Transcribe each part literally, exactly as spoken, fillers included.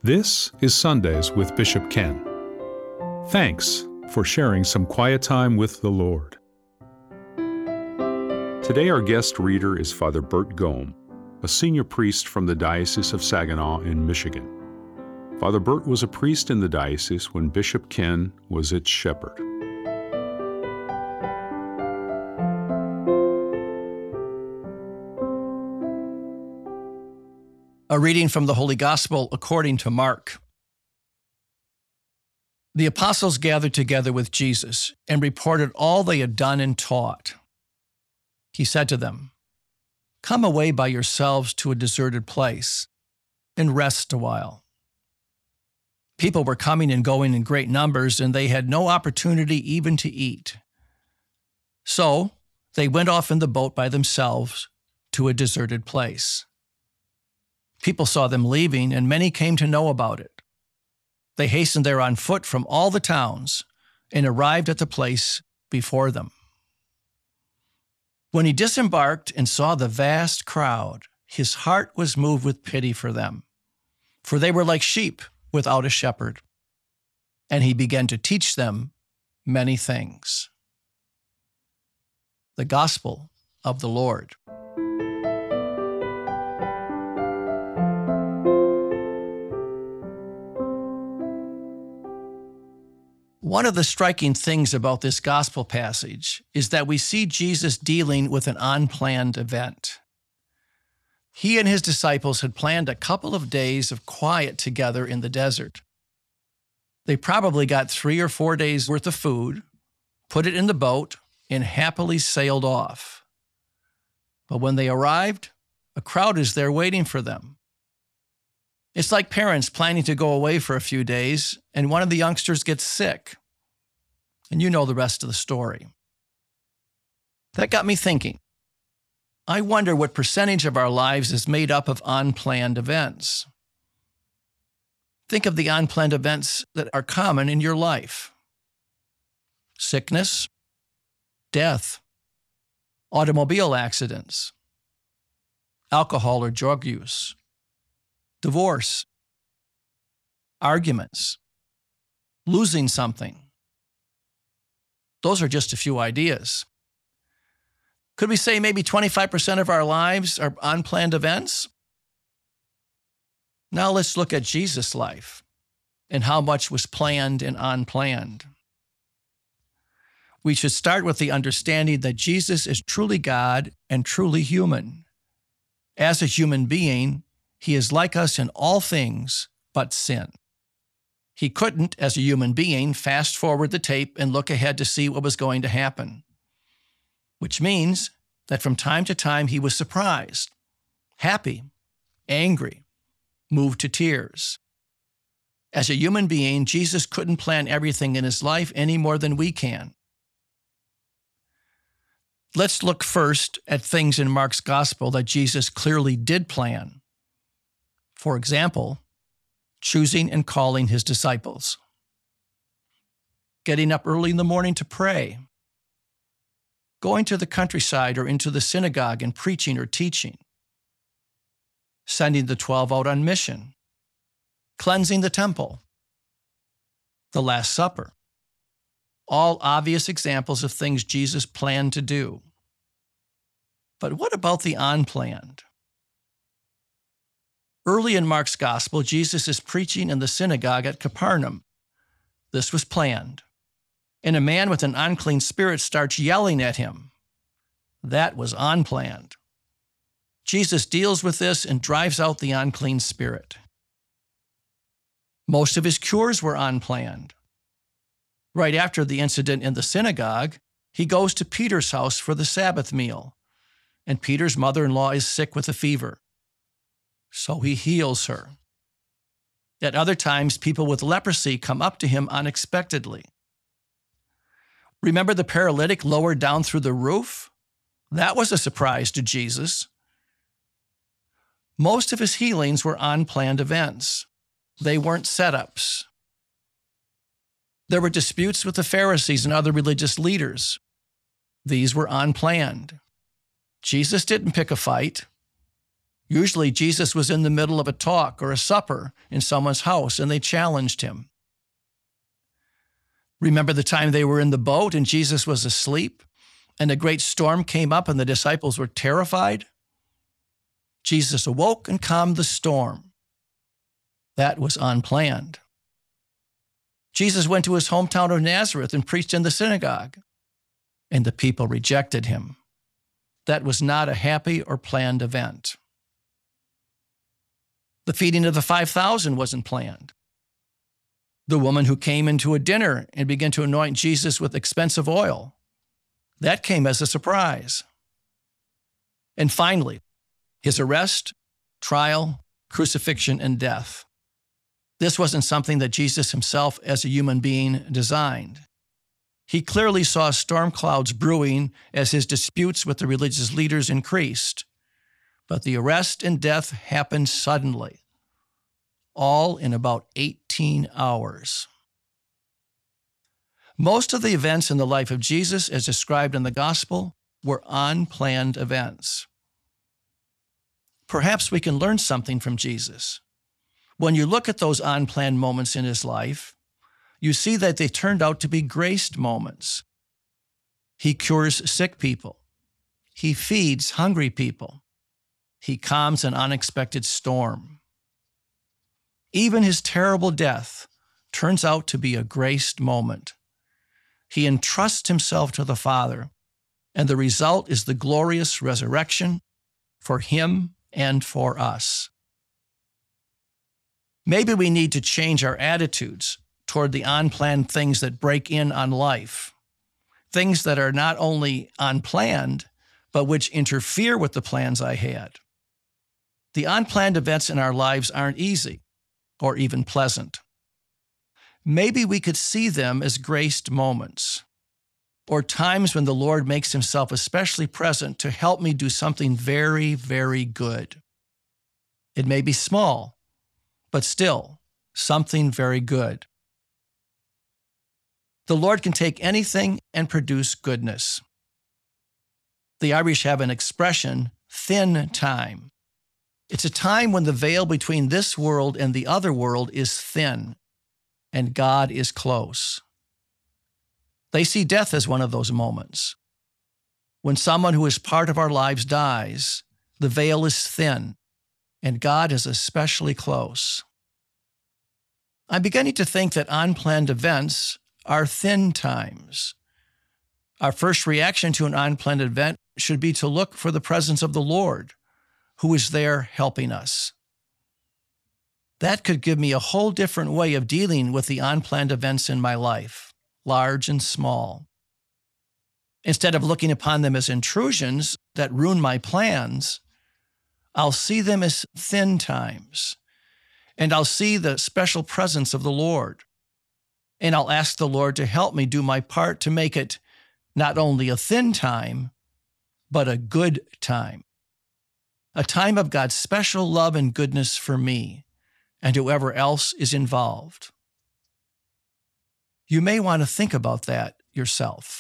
This is Sundays with Bishop Ken. Thanks for sharing some quiet time with the Lord. Today our guest reader is Father Bert Gohm, a senior priest from the Diocese of Saginaw in Michigan. Father Bert was a priest in the diocese when Bishop Ken was its shepherd. A reading from the Holy Gospel according to Mark. The apostles gathered together with Jesus and reported all they had done and taught. He said to them, "Come away by yourselves to a deserted place and rest a while." People were coming and going in great numbers, and they had no opportunity even to eat. So they went off in the boat by themselves to a deserted place. People saw them leaving, and many came to know about it. They hastened there on foot from all the towns and arrived at the place before them. When he disembarked and saw the vast crowd, his heart was moved with pity for them, for they were like sheep without a shepherd. And he began to teach them many things. The Gospel of the Lord. One of the striking things about this gospel passage is that we see Jesus dealing with an unplanned event. He and his disciples had planned a couple of days of quiet together in the desert. They probably got three or four days' worth of food, put it in the boat, and happily sailed off. But when they arrived, a crowd is there waiting for them. It's like parents planning to go away for a few days, and one of the youngsters gets sick. And you know the rest of the story. That got me thinking. I wonder what percentage of our lives is made up of unplanned events. Think of the unplanned events that are common in your life. Sickness, death, automobile accidents, alcohol or drug use, divorce, arguments, losing something. Those are just a few ideas. Could we say maybe twenty-five percent of our lives are unplanned events? Now let's look at Jesus' life and how much was planned and unplanned. We should start with the understanding that Jesus is truly God and truly human. As a human being, he is like us in all things but sin. He couldn't, as a human being, fast forward the tape and look ahead to see what was going to happen, which means that from time to time he was surprised, happy, angry, moved to tears. As a human being, Jesus couldn't plan everything in his life any more than we can. Let's look first at things in Mark's gospel that Jesus clearly did plan. For example, choosing and calling his disciples, getting up early in the morning to pray, going to the countryside or into the synagogue and preaching or teaching, sending the twelve out on mission, cleansing the temple, the Last Supper. All obvious examples of things Jesus planned to do. But what about the unplanned? Early in Mark's gospel, Jesus is preaching in the synagogue at Capernaum. This was planned. And a man with an unclean spirit starts yelling at him. That was unplanned. Jesus deals with this and drives out the unclean spirit. Most of his cures were unplanned. Right after the incident in the synagogue, he goes to Peter's house for the Sabbath meal, and Peter's mother-in-law is sick with a fever. So he heals her. At other times, people with leprosy come up to him unexpectedly. Remember the paralytic lowered down through the roof? That was a surprise to Jesus. Most of his healings were unplanned events. They weren't setups. There were disputes with the Pharisees and other religious leaders. These were unplanned. Jesus didn't pick a fight. Usually Jesus was in the middle of a talk or a supper in someone's house, and they challenged him. Remember the time they were in the boat and Jesus was asleep, and a great storm came up and the disciples were terrified? Jesus awoke and calmed the storm. That was unplanned. Jesus went to his hometown of Nazareth and preached in the synagogue, and the people rejected him. That was not a happy or planned event. The feeding of the five thousand wasn't planned. The woman who came into a dinner and began to anoint Jesus with expensive oil, that came as a surprise. And finally, his arrest, trial, crucifixion, and death. This wasn't something that Jesus himself, as a human being, designed. He clearly saw storm clouds brewing as his disputes with the religious leaders increased. But the arrest and death happened suddenly, all in about eighteen hours. Most of the events in the life of Jesus, as described in the gospel, were unplanned events. Perhaps we can learn something from Jesus. When you look at those unplanned moments in his life, you see that they turned out to be graced moments. He cures sick people. He feeds hungry people. He calms an unexpected storm. Even his terrible death turns out to be a graced moment. He entrusts himself to the Father, and the result is the glorious resurrection for him and for us. Maybe we need to change our attitudes toward the unplanned things that break in on life, things that are not only unplanned, but which interfere with the plans I had. The unplanned events in our lives aren't easy or even pleasant. Maybe we could see them as graced moments, or times when the Lord makes himself especially present to help me do something very, very good. It may be small, but still something very good. The Lord can take anything and produce goodness. The Irish have an expression, thin time. It's a time when the veil between this world and the other world is thin, and God is close. They see death as one of those moments. When someone who is part of our lives dies, the veil is thin, and God is especially close. I'm beginning to think that unplanned events are thin times. Our first reaction to an unplanned event should be to look for the presence of the Lord, who is there helping us. That could give me a whole different way of dealing with the unplanned events in my life, large and small. Instead of looking upon them as intrusions that ruin my plans, I'll see them as thin times, and I'll see the special presence of the Lord. And I'll ask the Lord to help me do my part to make it not only a thin time, but a good time. A time of God's special love and goodness for me and whoever else is involved. You may want to think about that yourself.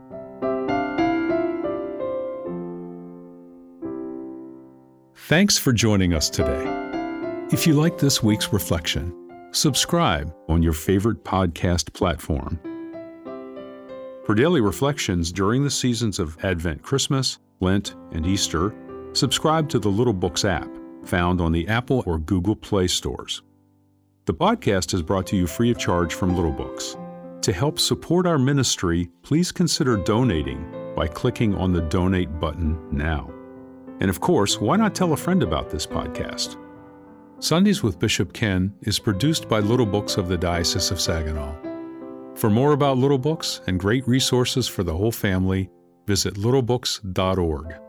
Thanks for joining us today. If you like this week's reflection, subscribe on your favorite podcast platform. For daily reflections during the seasons of Advent, Christmas, Lent, and Easter, subscribe to the Little Books app, found on the Apple or Google Play stores. The podcast is brought to you free of charge from Little Books. To help support our ministry, please consider donating by clicking on the donate button now. And of course, why not tell a friend about this podcast? Sundays with Bishop Ken is produced by Little Books of the Diocese of Saginaw. For more about Little Books and great resources for the whole family, visit little books dot org.